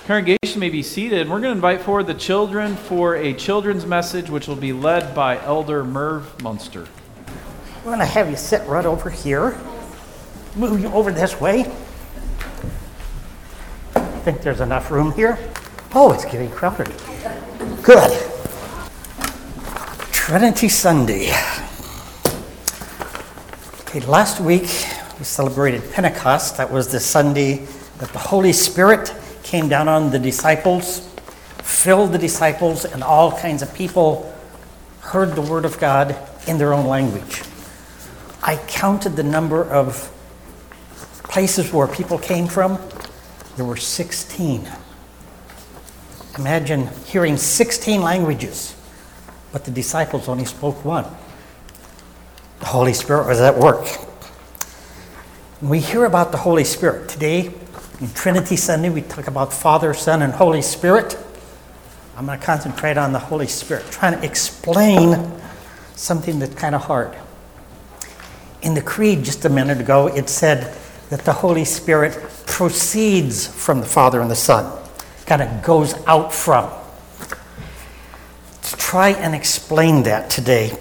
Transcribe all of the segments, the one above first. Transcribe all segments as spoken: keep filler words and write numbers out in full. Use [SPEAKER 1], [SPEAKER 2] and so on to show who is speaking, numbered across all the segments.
[SPEAKER 1] Congregation may be seated. We're going to invite forward the children for a children's message, which will be led by Elder Merv Munster.
[SPEAKER 2] We're going to have you sit right over here. Move you over this way. I think there's enough room here. Oh, it's getting crowded. Good. Trinity Sunday. Okay, last week we celebrated Pentecost. That was the Sunday that the Holy Spirit came down on the disciples, filled the disciples, and all kinds of people heard the word of God in their own language. I counted the number of places where people came from. There were sixteen. Imagine hearing sixteen languages, but the disciples only spoke one. The Holy Spirit was at work. When we hear about the Holy Spirit today, in Trinity Sunday, we talk about Father, Son, and Holy Spirit. I'm going to concentrate on the Holy Spirit, trying to explain something that's kind of hard. In the Creed just a minute ago, it said that the Holy Spirit proceeds from the Father and the Son, kind of goes out from. To try and explain that today,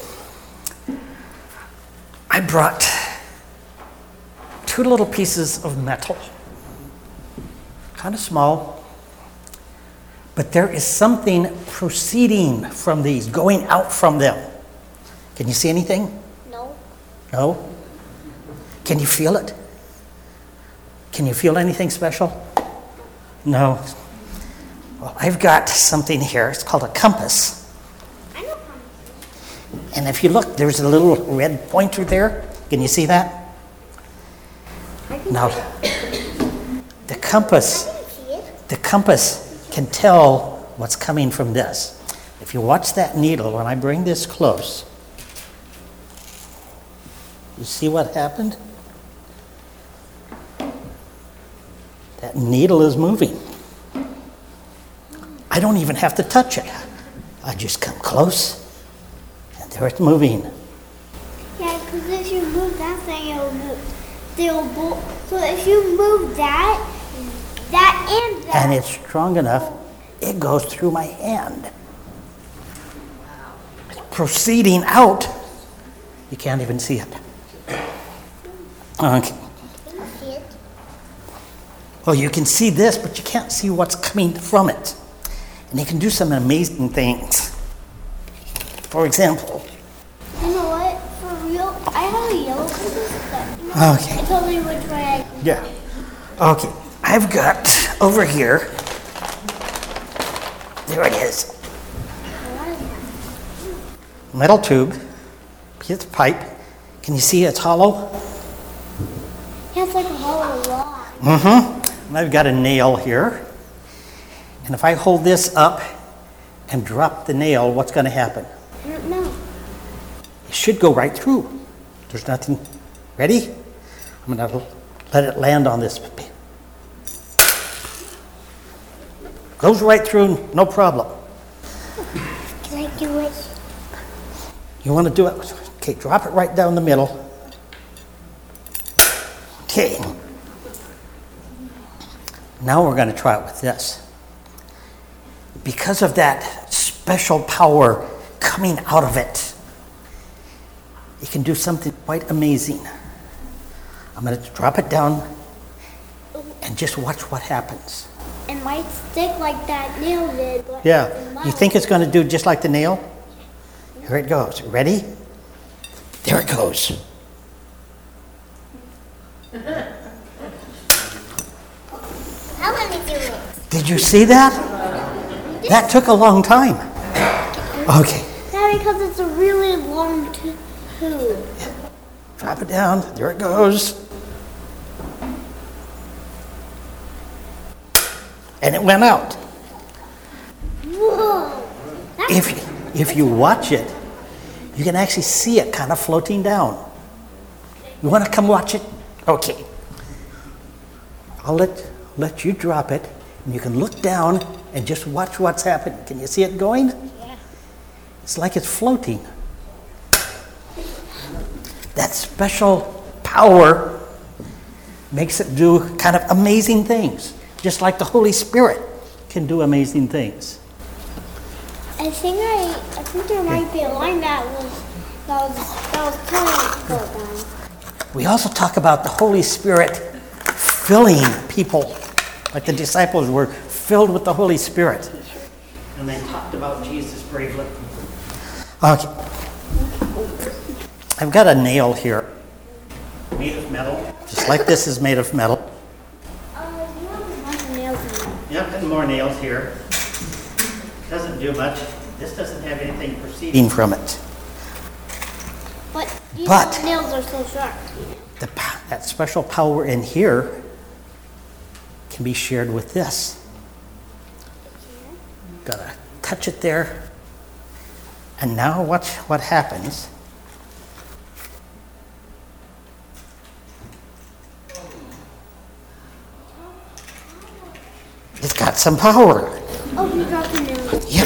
[SPEAKER 2] I brought two little pieces of metal. Kind of small, but there is something proceeding from these, going out from them. Can you see anything?
[SPEAKER 3] No.
[SPEAKER 2] No? Can you feel it? Can you feel anything special? No. Well, I've got something here. It's called a compass.
[SPEAKER 3] I know compass.
[SPEAKER 2] And if you look, there's a little red pointer there. Can you see that?
[SPEAKER 3] I can
[SPEAKER 2] Now,
[SPEAKER 3] see it.
[SPEAKER 2] the compass...
[SPEAKER 3] I can see it.
[SPEAKER 2] The compass can tell what's coming from this. If you watch that needle, when I bring this close, you see what happened? That needle is moving. I don't even have to touch it. I just come close, and there it's moving.
[SPEAKER 3] Yeah, because if you move that thing, it'll move. They'll both. So if you move that, that and that.
[SPEAKER 2] And it's strong enough, it goes through my hand. It's proceeding out. You can't even see it. Okay.
[SPEAKER 3] Can you see it?
[SPEAKER 2] Well, you can see this, but you can't see what's coming from it. And it can do some amazing things. For example.
[SPEAKER 3] You know what? For real, I have a yellow compass, but you know,
[SPEAKER 2] Okay.
[SPEAKER 3] I told you which way I can
[SPEAKER 2] Yeah. Okay. I've got over here. There it is. Metal tube. Piece of pipe. Can you see it's hollow?
[SPEAKER 3] Yeah, it's like a hollow log.
[SPEAKER 2] Mm-hmm. And I've got a nail here. And if I hold this up and drop the nail, what's going to happen?
[SPEAKER 3] I don't know.
[SPEAKER 2] It should go right through. There's nothing. Ready? I'm going to let it land on this. Goes right through, no problem.
[SPEAKER 3] Can I do it?
[SPEAKER 2] You want to do it? Okay, drop it right down the middle. Okay. Now we're going to try it with this. Because of that special power coming out of it, it can do something quite amazing. I'm going to drop it down and just watch what happens.
[SPEAKER 3] It might stick like that nail did. But
[SPEAKER 2] Yeah.
[SPEAKER 3] it's
[SPEAKER 2] You think it's going to do just like the nail? Here it goes. Ready? There it goes.
[SPEAKER 3] How let me do it?
[SPEAKER 2] Did you see that? That took a long time. Okay.
[SPEAKER 3] That because it's a really long tube.
[SPEAKER 2] Drop it down. There it goes. And it went out.
[SPEAKER 3] Whoa. That's
[SPEAKER 2] If, if you watch it, you can actually see it kind of floating down. You want to come watch it? Okay. I'll let, let you drop it, and you can look down and just watch what's happening. Can you see it going?
[SPEAKER 3] Yeah.
[SPEAKER 2] It's like it's floating. That special power makes it do kind of amazing things, just like the Holy Spirit. can do amazing things.
[SPEAKER 3] I think I, I think there might be a line that was that was that was telling it to go down.
[SPEAKER 2] We also talk about the Holy Spirit filling people, like the disciples were filled with the Holy Spirit. And they talked about Jesus bravely. Okay. I've got a nail here, made of metal, just like this is made of metal.
[SPEAKER 3] Uh, you have a bunch of nails in it.
[SPEAKER 2] Yep, and more nails here. Doesn't do much. This doesn't have anything proceeding from it.
[SPEAKER 3] But these
[SPEAKER 2] But-
[SPEAKER 3] nails are so sharp.
[SPEAKER 2] The, p- that special power in here can be shared with this. Gotta touch it there. And now watch what happens. It's got some power.
[SPEAKER 3] Oh, you dropped the nail.
[SPEAKER 2] Yep.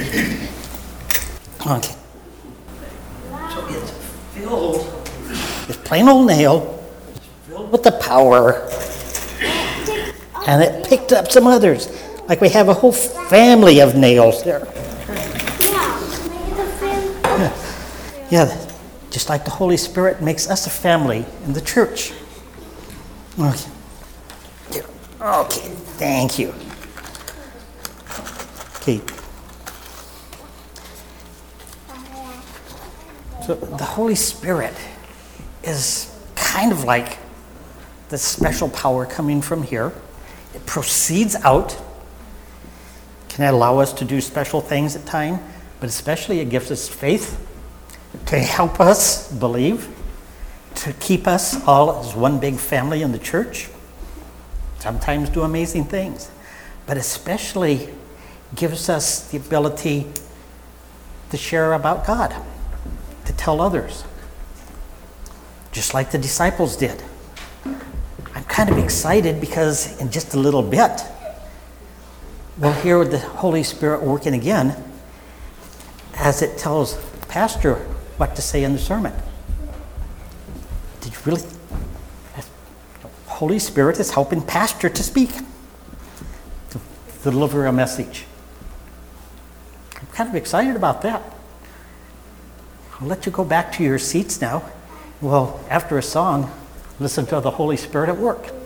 [SPEAKER 2] Okay. So it's filled with plain old nail, filled with the power, and it picked up some others. Like we have a whole family of nails there.
[SPEAKER 3] Yeah. It's a fan.
[SPEAKER 2] Yeah, just like the Holy Spirit makes us a family in the church. Okay. Here. Okay, thank you. Okay. So the Holy Spirit is kind of like the special power coming from here. It proceeds out, can allow us to do special things at times, but especially it gives us faith to help us believe, to keep us all as one big family in the church, sometimes do amazing things, but especially gives us the ability to share about God, to tell others, just like the disciples did. I'm kind of excited because in just a little bit, we'll hear the Holy Spirit working again as it tells Pastor what to say in the sermon. Did you really? The Holy Spirit is helping Pastor to speak, to deliver a message. I'm kind of excited about that. I'll let you go back to your seats now. Well, after a song, listen to the Holy Spirit at work.